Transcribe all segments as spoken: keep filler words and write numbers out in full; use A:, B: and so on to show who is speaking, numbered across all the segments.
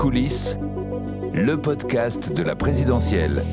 A: Coulisses, le podcast de la présidentielle.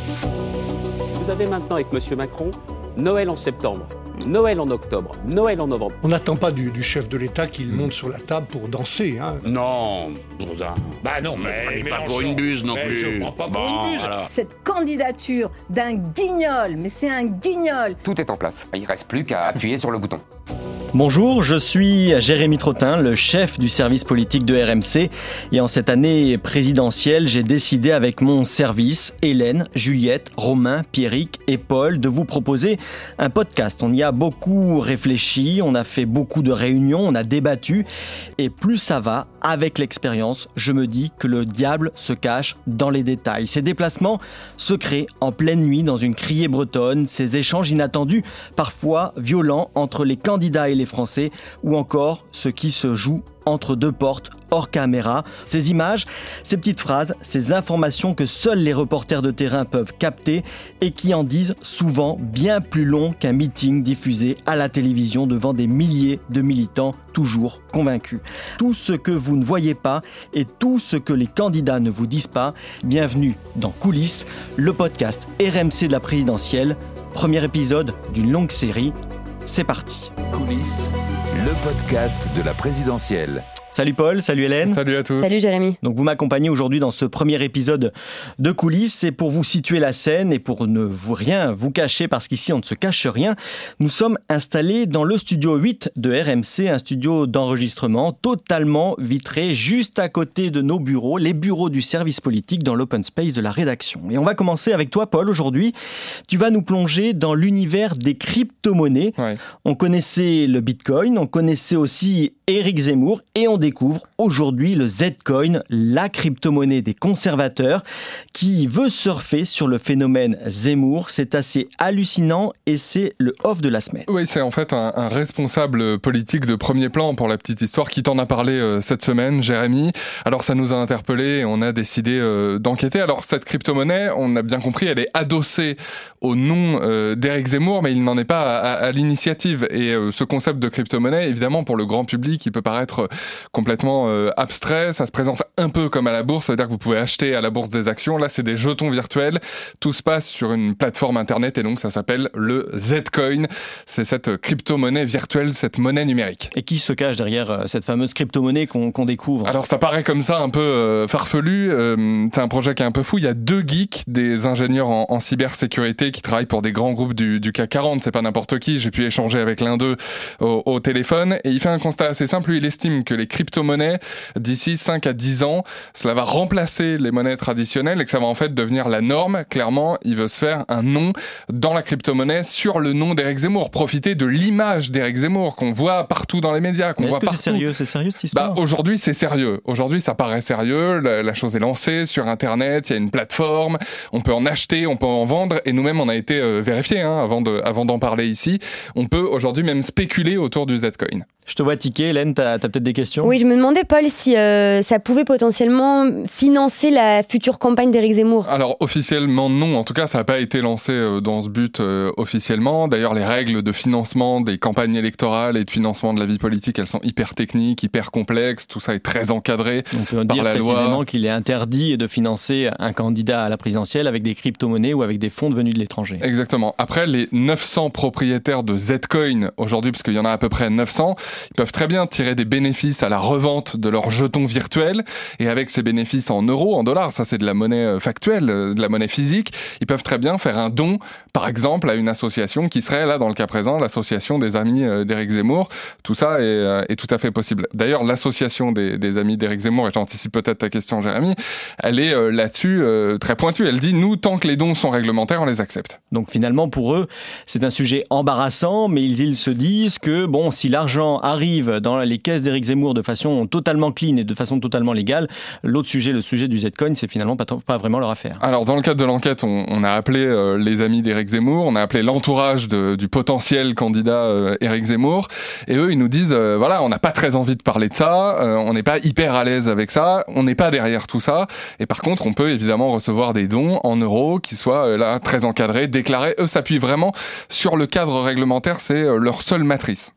B: Vous avez maintenant avec M. Macron Noël en septembre, Noël en octobre, Noël en novembre.
C: On n'attend pas du, du chef de l'État qu'il monte sur la table pour danser. Hein.
D: Non, Bourdin. Bah non, mais, mais pas pour une buse non mais plus. Je prends pas pour bon, une buse. Alors.
E: Cette candidature d'un guignol, mais c'est un guignol.
F: Tout est en place. Il reste plus qu'à appuyer sur le bouton.
G: Bonjour, je suis Jérémy Trottin, le chef du service politique de R M C. Et en cette année présidentielle, j'ai décidé avec mon service, Hélène, Juliette, Romain, Pierrick et Paul, de vous proposer un podcast. On y a beaucoup réfléchi, on a fait beaucoup de réunions, on a débattu. Et plus ça va, avec l'expérience, je me dis que le diable se cache dans les détails. Ces déplacements secrets en pleine nuit dans une criée bretonne, ces échanges inattendus, parfois violents entre les candidats et les Français, ou encore ce qui se joue entre deux portes hors caméra. Ces images, ces petites phrases, ces informations que seuls les reporters de terrain peuvent capter et qui en disent souvent bien plus long qu'un meeting diffusé à la télévision devant des milliers de militants toujours convaincus. Tout ce que vous ne voyez pas et tout ce que les candidats ne vous disent pas. Bienvenue dans Coulisses, le podcast R M C de la présidentielle. Premier épisode d'une longue série. C'est parti.
A: Coulisses, le podcast de la présidentielle.
G: Salut Paul, salut Hélène.
H: Salut à tous.
E: Salut Jérémy.
G: Donc vous m'accompagnez aujourd'hui dans ce premier épisode de Coulisses. C'est pour vous situer la scène et pour ne vous rien vous cacher, parce qu'ici on ne se cache rien. Nous sommes installés dans le studio huit de R M C, un studio d'enregistrement totalement vitré juste à côté de nos bureaux, les bureaux du service politique dans l'open space de la rédaction. Et on va commencer avec toi Paul aujourd'hui. Tu vas nous plonger dans l'univers des crypto-monnaies. Ouais. On connaissait le Bitcoin, on connaissait aussi Éric Zemmour et on découvre aujourd'hui le Zcoin, la crypto-monnaie des conservateurs qui veut surfer sur le phénomène Zemmour. C'est assez hallucinant et c'est le off de la semaine.
H: Oui, c'est en fait un, un responsable politique de premier plan pour la petite histoire qui t'en a parlé euh, cette semaine, Jérémy. Alors ça nous a interpellés et on a décidé euh, d'enquêter. Alors cette crypto-monnaie, on a bien compris, elle est adossée au nom euh, d'Éric Zemmour, mais il n'en est pas à, à, à l'initiative. Et euh, ce concept de crypto-monnaie, évidemment, pour le grand public, il peut paraître complètement euh, abstrait. Ça se présente un peu comme à la bourse, ça veut dire que vous pouvez acheter à la bourse des actions. Là, c'est des jetons virtuels. Tout se passe sur une plateforme internet et donc ça s'appelle le Zcoin. C'est cette crypto-monnaie virtuelle, cette monnaie numérique.
G: Et qui se cache derrière cette fameuse crypto-monnaie qu'on, qu'on découvre ?
H: Alors, ça paraît comme ça un peu euh, farfelu. Euh, c'est un projet qui est un peu fou. Il y a deux geeks, des ingénieurs en, en cybersécurité qui travaillent pour des grands groupes du, du C A C quarante. C'est pas n'importe qui. J'ai pu échanger avec l'un d'eux au, au téléphone et il fait un constat assez simple. Lui, il estime que les crypto-monnaies, d'ici cinq à dix ans, cela va remplacer les monnaies traditionnelles et que ça va en fait devenir la norme. Clairement, il veut se faire un nom dans la crypto-monnaie sur le nom d'Éric Zemmour, profiter de l'image d'Éric Zemmour qu'on voit partout dans les médias, qu'on
G: Mais est-ce
H: voit
G: que
H: partout.
G: C'est sérieux, c'est sérieux cette histoire ?
H: Bah, aujourd'hui, c'est sérieux. Aujourd'hui, ça paraît sérieux. La, la chose est lancée sur Internet. Il y a une plateforme. On peut en acheter, on peut en vendre. Et nous-mêmes, on a été euh, vérifiés hein, avant, de, avant d'en parler ici. On peut aujourd'hui même spéculer autour du Zcoin.
G: Je te vois tiquer, Hélène, t'as, t'as peut-être des questions ?
I: Oui, je me demandais, Paul, si euh, ça pouvait potentiellement financer la future campagne d'Éric Zemmour.
H: Alors, officiellement, non. En tout cas, ça n'a pas été lancé euh, dans ce but euh, officiellement. D'ailleurs, les règles de financement des campagnes électorales et de financement de la vie politique, elles sont hyper techniques, hyper complexes. Tout ça est très encadré
G: On peut
H: par
G: dire
H: la loi.
G: précisément qu'il est interdit de financer un candidat à la présidentielle avec des crypto-monnaies ou avec des fonds venus de l'étranger.
H: Exactement. Après, les neuf cents propriétaires de Zcoin aujourd'hui, parce qu'il y en a à peu près neuf cents, ils peuvent très bien tirer des bénéfices à la revente de leurs jetons virtuels et avec ces bénéfices en euros, en dollars, ça c'est de la monnaie factuelle, de la monnaie physique, ils peuvent très bien faire un don, par exemple, à une association qui serait là, dans le cas présent, l'association des amis d'Éric Zemmour. Tout ça est, est tout à fait possible. D'ailleurs, l'association des, des amis d'Éric Zemmour, et j'anticipe peut-être ta question, Jérémy, elle est euh, là-dessus euh, très pointue. Elle dit, nous, tant que les dons sont réglementaires, on les accepte.
G: Donc finalement, pour eux, c'est un sujet embarrassant, mais ils, ils se disent que, bon, si l'argent arrive dans les caisses d'Éric Zemmour de façon totalement clean et de façon totalement légale, l'autre sujet, le sujet du Zcoin, c'est finalement pas, pas vraiment leur affaire.
H: Alors, dans le cadre de l'enquête, on, on a appelé euh, les amis d'Éric Zemmour, on a appelé l'entourage de, du potentiel candidat euh, Éric Zemmour, et eux, ils nous disent, euh, voilà, on n'a pas très envie de parler de ça, euh, on n'est pas hyper à l'aise avec ça, on n'est pas derrière tout ça, et par contre, on peut évidemment recevoir des dons en euros qui soient euh, là très encadrés, déclarés. Eux s'appuient vraiment sur le cadre réglementaire, c'est euh, leur seule matrice.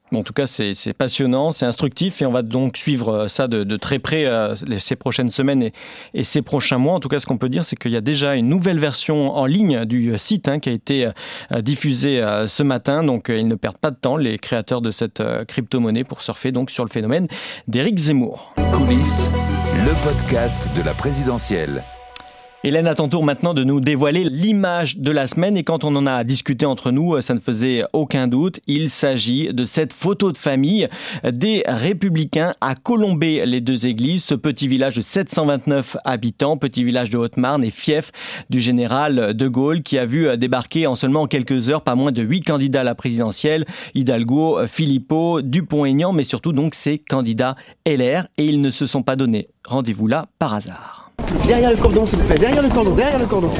G: Bon, en tout cas, c'est, c'est passionnant, c'est instructif et on va donc suivre ça de, de très près euh, ces prochaines semaines et, et ces prochains mois. En tout cas, ce qu'on peut dire, c'est qu'il y a déjà une nouvelle version en ligne du site hein, qui a été euh, diffusée euh, ce matin. Donc, euh, ils ne perdent pas de temps, les créateurs de cette euh, crypto-monnaie, pour surfer donc sur le phénomène d'Éric Zemmour.
A: Coulisses, le podcast de la présidentielle.
G: Hélène a ton tour maintenant de nous dévoiler l'image de la semaine et quand on en a discuté entre nous, ça ne faisait aucun doute. Il s'agit de cette photo de famille des Républicains à Colombey-les-Deux-Églises, ce petit village de sept cent vingt-neuf habitants, petit village de Haute-Marne et fief du général de Gaulle qui a vu débarquer en seulement quelques heures pas moins de huit candidats à la présidentielle, Hidalgo, Philippot, Dupont-Aignan, mais surtout donc ces candidats L R et ils ne se sont pas donné rendez-vous là par hasard.
J: Derrière le cordon, s'il vous plaît. Derrière le cordon, derrière le cordon.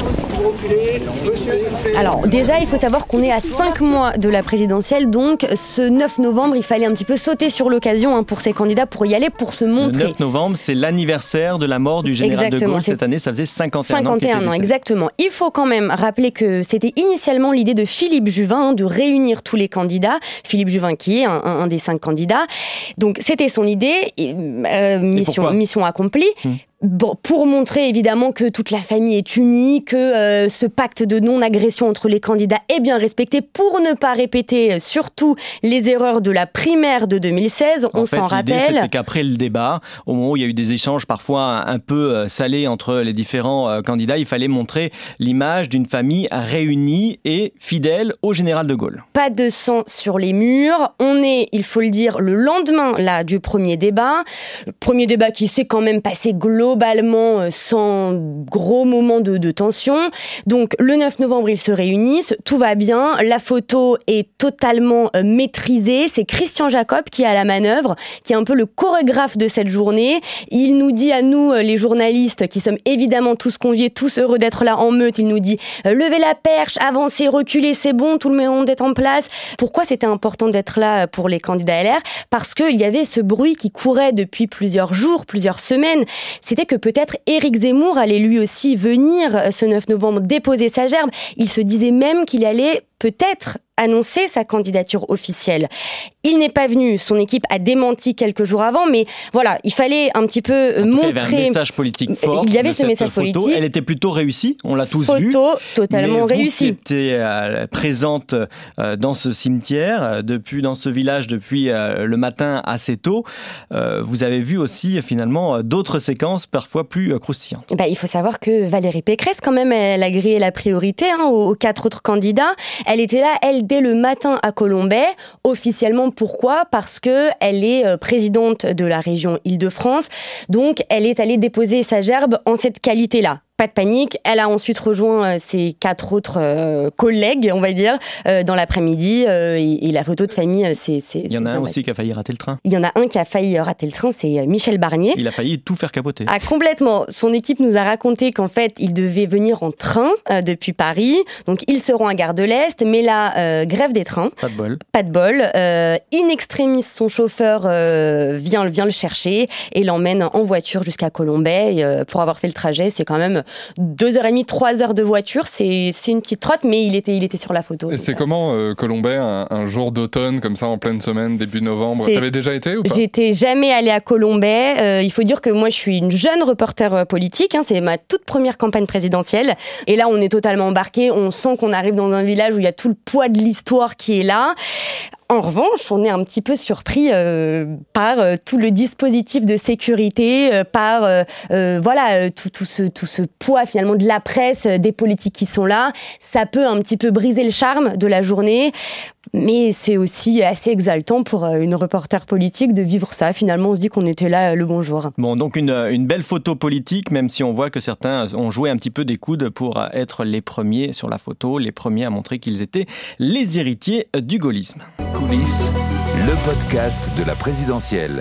I: Alors déjà, il faut savoir qu'on est à cinq mois de la présidentielle, donc ce neuf novembre, il fallait un petit peu sauter sur l'occasion hein, pour ces candidats, pour y aller, pour se montrer.
G: Le neuf novembre, c'est l'anniversaire de la mort du général
I: exactement,
G: de Gaulle. Cette année, ça faisait cinquante et un ans.
I: cinquante et un ans, exactement. Il faut quand même rappeler que c'était initialement l'idée de Philippe Juvin hein, de réunir tous les candidats. Philippe Juvin qui est un, un, un des cinq candidats. Donc c'était son idée, euh, mission, mission accomplie. Hum. Bon, pour montrer évidemment que toute la famille est unie, que euh, ce pacte de non-agression entre les candidats est bien respecté, pour ne pas répéter surtout les erreurs de la primaire de deux mille seize, on
G: en fait,
I: s'en rappelle.
G: L'idée, c'était qu'après le débat, au moment où il y a eu des échanges parfois un peu salés entre les différents euh, candidats, il fallait montrer l'image d'une famille réunie et fidèle au général de Gaulle.
I: Pas de sang sur les murs. On est, il faut le dire, le lendemain là du premier débat. Le premier débat qui s'est quand même passé globalement globalement sans gros moments de, de tension. Donc le neuf novembre, ils se réunissent, tout va bien, la photo est totalement euh, maîtrisée, c'est Christian Jacob qui est à la manœuvre, qui est un peu le chorégraphe de cette journée. Il nous dit à nous, les journalistes, qui sommes évidemment tous conviés, tous heureux d'être là en meute, il nous dit euh, levez la perche, avancez, reculez, c'est bon, tout le monde est en place. Pourquoi c'était important d'être là pour les candidats L R ? Parce qu'il y avait ce bruit qui courait depuis plusieurs jours, plusieurs semaines. C'était que peut-être Éric Zemmour allait lui aussi venir ce neuf novembre déposer sa gerbe. Il se disait même qu'il allait peut-être annoncer sa candidature officielle. Il n'est pas venu, son équipe a démenti quelques jours avant, mais voilà, il fallait un petit peu
G: en
I: montrer...
G: Il y avait un message politique fort.
I: Il y avait ce message
G: photo.
I: politique.
G: Elle était plutôt réussie, on l'a tous
I: photo
G: vu.
I: Photo totalement
G: mais
I: réussie.
G: Vous qui étiez euh, présente euh, dans ce cimetière, euh, depuis, dans ce village depuis euh, le matin assez tôt, euh, vous avez vu aussi finalement d'autres séquences parfois plus euh, croustillantes.
I: Bah, il faut savoir que Valérie Pécresse, quand même, elle a grillé la priorité hein, aux, aux quatre autres candidats. Elle était là, elle, dès le matin à Colombey. Officiellement, pourquoi ? Parce que elle est euh, présidente de la région Île-de-France. Donc, elle est allée déposer sa gerbe en cette qualité-là. Pas de panique, elle a ensuite rejoint euh, ses quatre autres euh, collègues, on va dire, euh, dans l'après-midi. Euh, et, et la photo de famille, c'est... c'est
G: Il y en a un aussi
I: battu.
G: qui a failli rater le train.
I: Il y en a un qui a failli rater le train, c'est Michel Barnier.
G: Il a failli tout faire capoter.
I: Ah, complètement. Son équipe nous a raconté qu'en fait, il devait venir en train euh, depuis Paris. Donc, ils seront à Gare de l'Est, mais là, euh, grève des trains.
G: Pas de bol.
I: Pas de bol. Euh, in extremis, son chauffeur euh, vient, vient le chercher et l'emmène en voiture jusqu'à Colombey. Euh, pour avoir fait le trajet, c'est quand même deux heures et demie, trois heures de voiture. C'est, c'est une petite trotte, mais il était, il était sur la photo.
H: Et c'est comment euh, Colombey, un, un jour d'automne, comme ça, en pleine semaine, début novembre ?
I: C'est...
H: T'avais déjà été ou pas ?
I: J'étais jamais allée à Colombey. Euh, il faut dire que moi, je suis une jeune reporter politique. Hein, c'est ma toute première campagne présidentielle. Et là, on est totalement embarqué. On sent qu'on arrive dans un village où il y a tout le poids de l'histoire qui est là. En revanche, on est un petit peu surpris euh, par euh, tout le dispositif de sécurité, euh, par euh, euh, voilà euh, tout, tout, ce, tout ce poids finalement de la presse, euh, des politiques qui sont là. Ça peut un petit peu briser le charme de la journée, mais c'est aussi assez exaltant pour euh, une reporter politique de vivre ça. Finalement, on se dit qu'on était là euh, le bon jour.
G: Bon, donc une, une belle photo politique, même si on voit que certains ont joué un petit peu des coudes pour être les premiers sur la photo, les premiers à montrer qu'ils étaient les héritiers du gaullisme.
A: Coulisses, le podcast de la présidentielle.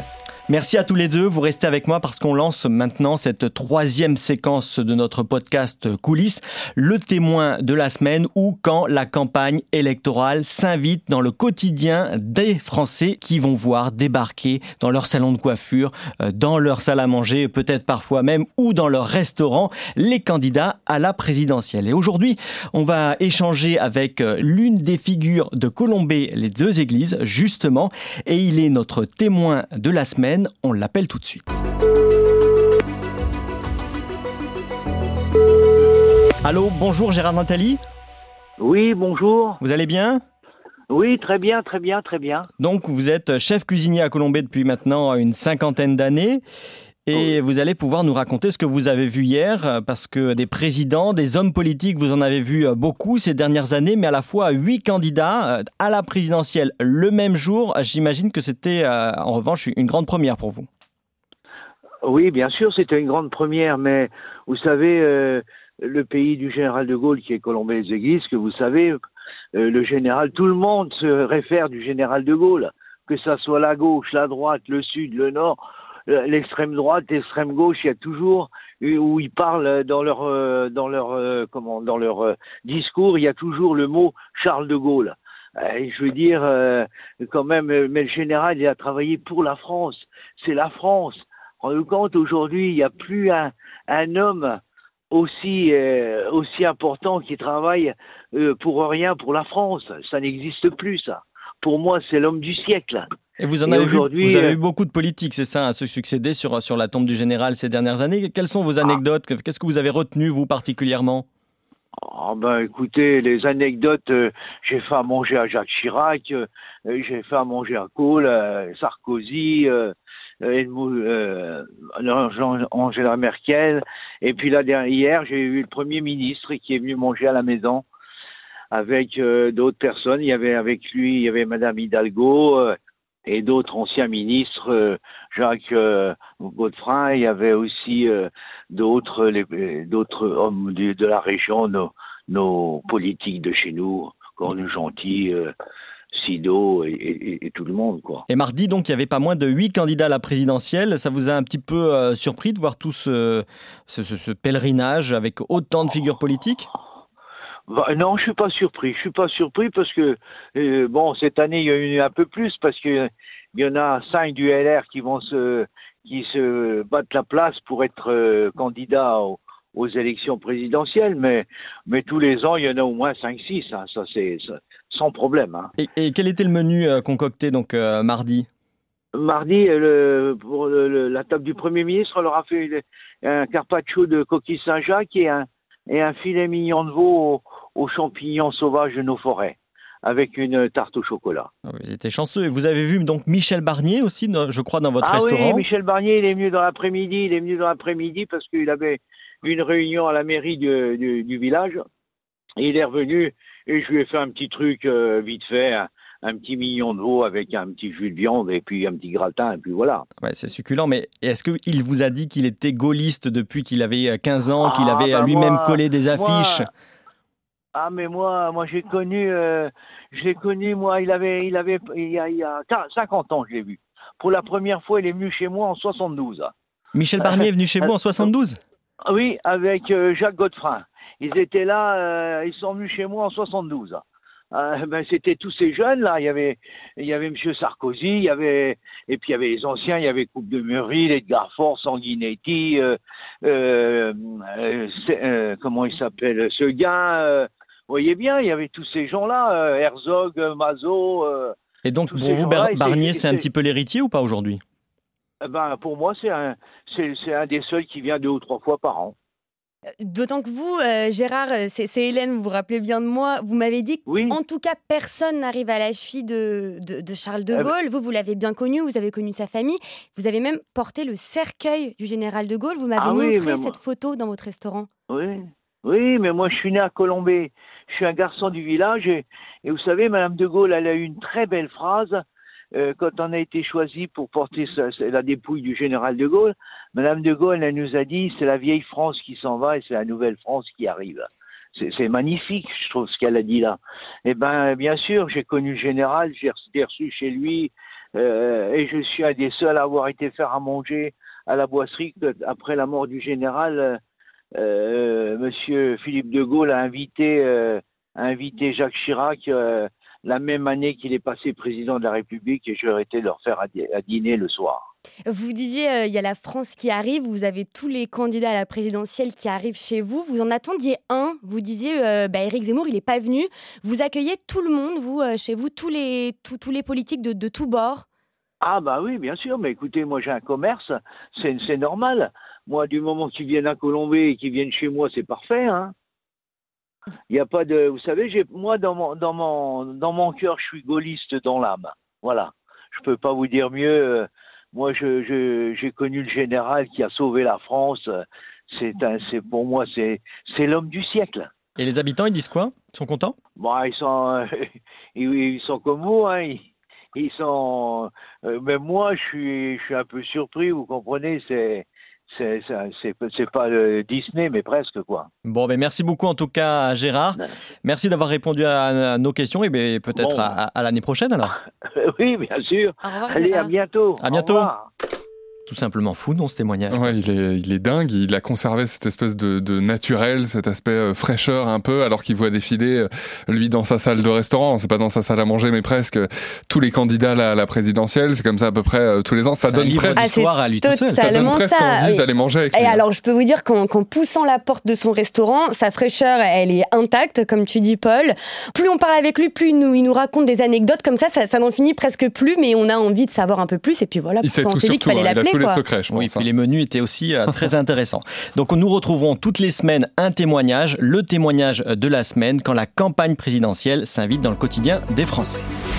G: Merci à tous les deux. Vous restez avec moi parce qu'on lance maintenant cette troisième séquence de notre podcast Coulisses, le témoin de la semaine ou quand la campagne électorale s'invite dans le quotidien des Français qui vont voir débarquer dans leur salon de coiffure, dans leur salle à manger, peut-être parfois même, ou dans leur restaurant, les candidats à la présidentielle. Et aujourd'hui, on va échanger avec l'une des figures de Colombey, les deux églises, justement, et il est notre témoin de la semaine. On l'appelle tout de suite. Allô, bonjour Gérard Nathalie.
K: Oui, bonjour.
G: Vous allez bien ?
K: Oui, très bien, très bien, très bien.
G: Donc, vous êtes chef cuisinier à Colombey depuis maintenant une cinquantaine d'années. Et vous allez pouvoir nous raconter ce que vous avez vu hier, parce que des présidents, des hommes politiques, vous en avez vu beaucoup ces dernières années, mais à la fois huit candidats à la présidentielle le même jour. J'imagine que c'était en revanche une grande première pour vous.
K: Oui, bien sûr, c'était une grande première, mais vous savez, euh, le pays du général de Gaulle, qui est Colombey-les-Églises, que vous savez, euh, le général, tout le monde se réfère du général de Gaulle, que ça soit la gauche, la droite, le sud, le nord. L'extrême droite, l'extrême gauche, il y a toujours où ils parlent dans leur dans leur comment dans leur discours, il y a toujours le mot Charles de Gaulle. Et je veux dire quand même, mais le général, il a travaillé pour la France. C'est la France. Rendez-vous compte, aujourd'hui, il n'y a plus un un homme aussi euh, aussi important qui travaille euh, pour rien pour la France. Ça n'existe plus, ça. Pour moi, c'est l'homme du siècle.
G: Et vous en avez vu, vous avez eu beaucoup de politiques, c'est ça, à se succéder sur, sur la tombe du général ces dernières années. Quelles sont vos anecdotes ? Qu'est-ce que vous avez retenu, vous, particulièrement ?
K: Oh ben, écoutez, les anecdotes, euh, j'ai fait à manger à Jacques Chirac, euh, j'ai fait à manger à Kohl, euh, Sarkozy, euh, euh, Angela Merkel. Et puis là, hier, j'ai eu le Premier ministre qui est venu manger à la maison avec euh, d'autres personnes. Il y avait avec lui, il y avait Madame Hidalgo, euh, et d'autres anciens ministres, euh, Jacques euh, Godefroy, il y avait aussi euh, d'autres les, d'autres hommes de, de la région, nos, nos politiques de chez nous, Cornu-Gentil, euh, Sido et, et, et tout le monde, quoi.
G: Et mardi, donc, il n'y avait pas moins de huit candidats à la présidentielle. Ça vous a un petit peu euh, surpris de voir tout ce, ce, ce, ce pèlerinage avec autant de figures politiques ?
K: Bah, non, je suis pas surpris. Je suis pas surpris parce que euh, bon, cette année il y a eu un peu plus parce que il y en a cinq du L R qui vont se qui se battent la place pour être euh, candidats aux, aux élections présidentielles, mais mais tous les ans il y en a au moins cinq six. Hein, ça c'est ça, sans problème. Hein.
G: Et, et quel était le menu euh, concocté donc euh, mardi ?
K: Mardi, le, pour le, le, la table du Premier ministre, on leur a fait un carpaccio de coquille Saint-Jacques et un et un filet mignon de veau aux, aux champignons sauvages de nos forêts, avec une tarte au chocolat.
G: Vous étiez chanceux. Et vous avez vu donc Michel Barnier aussi, je crois, dans votre
K: ah
G: restaurant.
K: Ah oui, Michel Barnier, il est venu dans l'après-midi, il est venu dans l'après-midi parce qu'il avait une réunion à la mairie du, du, du village. Et il est revenu et je lui ai fait un petit truc euh, vite fait, un, un petit mignon de veau avec un petit jus de viande et puis un petit gratin et puis voilà.
G: Ouais, c'est succulent, mais est-ce qu'il vous a dit qu'il était gaulliste depuis qu'il avait quinze ans, qu'il
K: ah,
G: avait
K: bah
G: lui-même
K: moi,
G: collé des affiches
K: moi, Ah mais moi, moi j'ai connu, euh, je l'ai connu moi, il avait, il avait, il y a, il y a cinquante ans je l'ai vu. Pour la première fois, il est venu chez moi en soixante-douze.
G: Michel Barnier est venu chez vous en soixante-douze ?
K: Oui, avec euh, Jacques Godefroy. Ils étaient là, euh, ils sont venus chez moi en soixante-douze. Euh, ben, c'était tous ces jeunes là, il y avait il y avait monsieur Sarkozy, il y avait et puis il y avait les anciens, il y avait Coupe de Murille, Edgar Faure, Sanguinetti, euh, euh, euh, euh, comment il s'appelle, Seguin, euh, vous voyez bien, il y avait tous ces gens-là, euh, Herzog, Mazot. Euh,
G: et donc pour vous, Barnier, c'est un petit peu l'héritier ou pas aujourd'hui ?
K: Ben pour moi, c'est un c'est c'est un des seuls qui vient deux ou trois fois par an.
I: D'autant que vous, euh, Gérard, c'est, c'est Hélène, vous vous rappelez bien de moi, vous m'avez dit qu'en
K: oui.
I: tout cas, personne n'arrive à la cheville de, de, de Charles de Gaulle. Euh, vous, vous l'avez bien connu, vous avez connu sa famille. Vous avez même porté le cercueil du général de Gaulle. Vous m'avez
K: ah
I: montré
K: oui, cette
I: moi... photo dans votre restaurant.
K: Oui, oui, mais moi, je suis né à Colombey. Je suis un garçon du village. Et, et vous savez, Madame de Gaulle, elle a eu une très belle phrase. Euh, quand on a été choisi pour porter sa, la dépouille du général de Gaulle, Madame de Gaulle, elle nous a dit, c'est la vieille France qui s'en va et c'est la nouvelle France qui arrive. C'est, c'est magnifique, je trouve, ce qu'elle a dit là. Eh ben, bien sûr, j'ai connu le général, j'ai reçu chez lui, euh, et je suis un des seuls à avoir été faire à manger à la boisserie après la mort du général. Euh, Monsieur Philippe de Gaulle a invité, euh, a invité Jacques Chirac euh, la même année qu'il est passé président de la République, et j'aurais été leur faire à, à dîner le soir.
I: Vous disiez, il euh, y a la France qui arrive, vous avez tous les candidats à la présidentielle qui arrivent chez vous. Vous en attendiez un, vous disiez, euh, bah, Éric Zemmour, il n'est pas venu. Vous accueillez tout le monde, vous, euh, chez vous, tous les, tous, tous les politiques de, de tous bords.
K: Ah bah oui, bien sûr, mais écoutez, moi j'ai un commerce, c'est, c'est normal. Moi, du moment qu'ils viennent à Colombey et qu'ils viennent chez moi, c'est parfait, hein. Il n'y a pas de... Vous savez, j'ai, moi, dans mon, dans, mon, dans mon cœur, je suis gaulliste dans l'âme. Voilà. Je ne peux pas vous dire mieux. Moi, je, je, j'ai connu le général qui a sauvé la France. C'est, un, c'est pour moi, c'est, c'est l'homme du siècle.
G: Et les habitants, ils disent quoi? Ils sont contents?
K: Bon, ils sont, ils, ils sont comme vous, hein. Ils, ils sont... Euh, même moi, je suis, je suis un peu surpris, vous comprenez, c'est... C'est, c'est, c'est pas le Disney, mais presque, quoi.
G: Bon, ben merci beaucoup en tout cas, Gérard. Merci d'avoir répondu à, à nos questions, et ben peut-être bon. à, à l'année prochaine alors.
K: Oui, bien sûr.
I: Revoir,
K: Allez,
I: Gérard.
K: à bientôt.
G: À bientôt. Tout simplement fou, non, ce témoignage.
H: Ouais, il est, il est dingue. Il a conservé cette espèce de, de naturel, cet aspect euh, fraîcheur un peu, alors qu'il voit défiler, euh, lui, dans sa salle de restaurant. C'est pas dans sa salle à manger, mais presque euh, tous les candidats là, à la présidentielle. C'est comme ça à peu près euh, tous les ans. Ça
G: c'est
H: donne presque
G: d'histoire à lui tout seul.
H: Ça donne presque
I: ça,
H: envie
I: oui.
H: d'aller manger avec
I: Et
H: lui.
I: alors, je peux vous dire qu'en, qu'en poussant la porte de son restaurant, sa fraîcheur, elle est intacte, comme tu dis, Paul. Plus on parle avec lui, plus il nous, il nous raconte des anecdotes comme ça, ça, ça n'en finit presque plus, mais on a envie de savoir un peu plus. Et puis voilà,
H: il sait tout
I: on s'est dit qu'il fallait
H: hein,
I: l'appeler.
H: Il a tous
I: quoi.
H: les secrets, je pense.
G: Oui, puis les menus étaient aussi euh, très intéressants. Donc nous retrouverons toutes les semaines un témoignage, le témoignage de la semaine, quand la campagne présidentielle s'invite dans le quotidien des Français.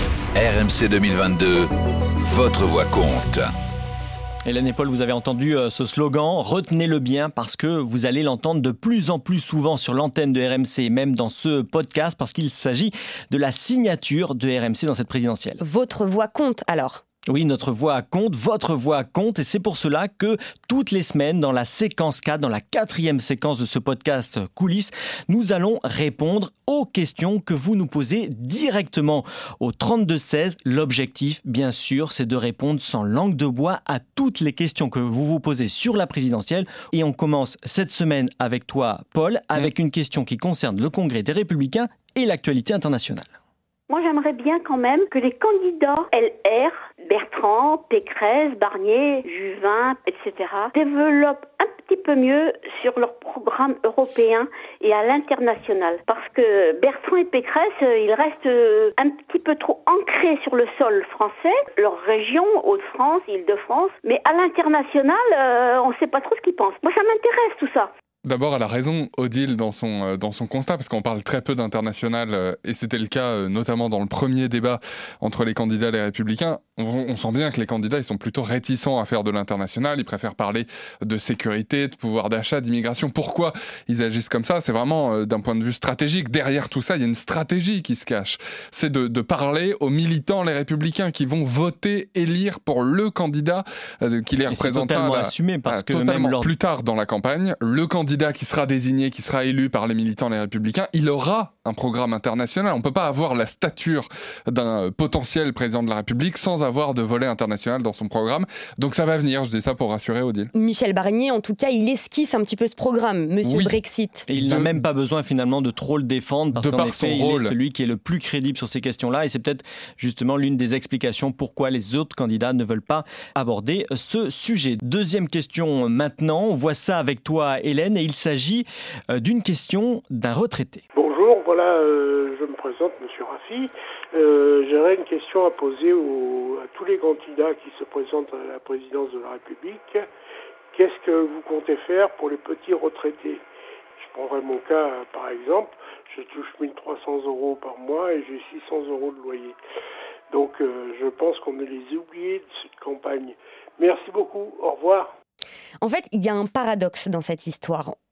A: R M C deux mille vingt-deux, votre voix compte.
G: Hélène et Paul, vous avez entendu euh, ce slogan, retenez-le bien parce que vous allez l'entendre de plus en plus souvent sur l'antenne de R M C, même dans ce podcast, parce qu'il s'agit de la signature de R M C dans cette présidentielle.
I: Votre voix compte alors ?
G: Oui, notre voix compte, votre voix compte, et c'est pour cela que toutes les semaines, dans la séquence quatre, dans la quatrième séquence de ce podcast Coulisses, nous allons répondre aux questions que vous nous posez directement au trente-deux seize. L'objectif, bien sûr, c'est de répondre sans langue de bois à toutes les questions que vous vous posez sur la présidentielle. Et on commence cette semaine avec toi, Paul, avec mmh. une question qui concerne le Congrès des Républicains et l'actualité internationale.
L: Moi, j'aimerais bien quand même que les candidats L R, Bertrand, Pécresse, Barnier, Juvin, et cetera, développent un petit peu mieux sur leur programme européen et à l'international. Parce que Bertrand et Pécresse, ils restent un petit peu trop ancrés sur le sol français, leur région, Hauts-de-France, Île-de-France, mais à l'international, euh, on ne sait pas trop ce qu'ils pensent. Moi, ça m'intéresse tout ça.
H: D'abord, elle a raison, Odile, dans son, euh, dans son constat, parce qu'on parle très peu d'international, euh, et c'était le cas euh, notamment dans le premier débat entre les candidats et les Républicains. On, on sent bien que les candidats, ils sont plutôt réticents à faire de l'international, ils préfèrent parler de sécurité, de pouvoir d'achat, d'immigration. Pourquoi ils agissent comme ça? C'est vraiment euh, d'un point de vue stratégique. Derrière tout ça, il y a une stratégie qui se cache. C'est de, de parler aux militants, les Républicains, qui vont voter, élire pour le candidat euh, qui les
G: et
H: représentera.
G: C'est totalement
H: à la,
G: assumé, parce
H: à,
G: que
H: totalement
G: même lors...
H: plus tard dans la campagne, le candidat qui sera désigné, qui sera élu par les militants, les Républicains, il aura un programme international. On ne peut pas avoir la stature d'un potentiel président de la République sans avoir de volet international dans son programme. Donc ça va venir, je dis ça pour rassurer Odile.
I: Michel Barnier, en tout cas, il esquisse un petit peu ce programme, Monsieur
H: oui.
I: Brexit.
G: Et il de... n'a même pas besoin finalement de trop le défendre, parce
H: de
G: qu'en
H: par
G: effet,
H: son
G: il
H: rôle.
G: est celui qui est le plus crédible sur ces questions-là, et c'est peut-être justement l'une des explications pourquoi les autres candidats ne veulent pas aborder ce sujet. Deuxième question maintenant, on voit ça avec toi, Hélène, et il s'agit d'une question d'un retraité.
M: Bonjour, voilà, euh, je me présente, Monsieur Raffi. Euh, j'aurais une question à poser aux, à tous les candidats qui se présentent à la présidence de la République. Qu'est-ce que vous comptez faire pour les petits retraités? Je prendrai mon cas, par exemple. Je touche mille trois cents euros par mois et j'ai six cents euros de loyer. Donc, euh, je pense qu'on est les oubliés de cette campagne. Merci beaucoup, au revoir.
I: En fait, il y a un paradoxe dans cette histoire.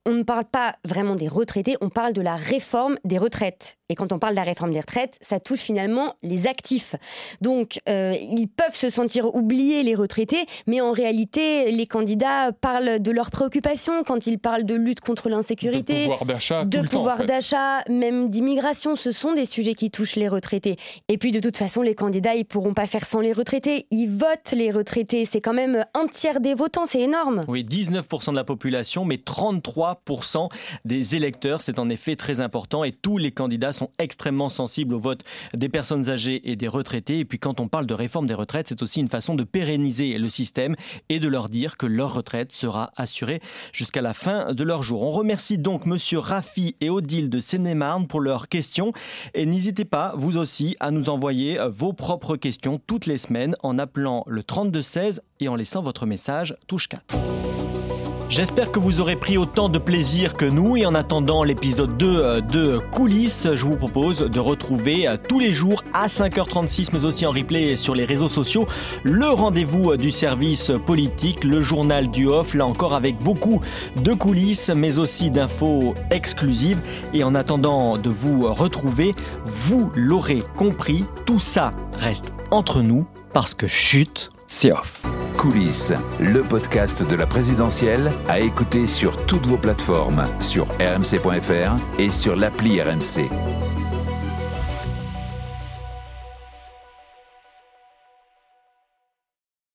I: on ne parle pas vraiment des retraités, on parle de la réforme des retraites. Et quand on parle de la réforme des retraites, ça touche finalement les actifs. Donc, euh, ils peuvent se sentir oubliés, les retraités, mais en réalité, les candidats parlent de leurs préoccupations quand ils parlent de lutte contre l'insécurité,
H: de pouvoir d'achat,
I: de
H: tout le
I: pouvoir
H: temps, en fait.
I: d'achat, même d'immigration. Ce sont des sujets qui touchent les retraités. Et puis, de toute façon, les candidats, ils pourront pas faire sans les retraités. Ils votent les retraités. C'est quand même un tiers des votants, c'est énorme.
G: Oui, dix-neuf pour cent de la population, mais trente-trois pour cent des électeurs. C'est en effet très important et tous les candidats sont extrêmement sensibles au vote des personnes âgées et des retraités. Et puis quand on parle de réforme des retraites, c'est aussi une façon de pérenniser le système et de leur dire que leur retraite sera assurée jusqu'à la fin de leur jour. On remercie donc Monsieur Rafi et Odile de Seine-et-Marne pour leurs questions. Et n'hésitez pas, vous aussi, à nous envoyer vos propres questions toutes les semaines en appelant le trente-deux seize et en laissant votre message touche quatre. J'espère que vous aurez pris autant de plaisir que nous et en attendant l'épisode deux de Coulisses, je vous propose de retrouver tous les jours à cinq heures trente-six mais aussi en replay sur les réseaux sociaux le rendez-vous du service politique, le journal du off, là encore avec beaucoup de coulisses mais aussi d'infos exclusives. Et en attendant de vous retrouver, vous l'aurez compris, tout ça reste entre nous parce que chut, c'est off.
A: Coulisses, le podcast de la présidentielle à écouter sur toutes vos plateformes, sur r m c point f r et sur l'appli R M C.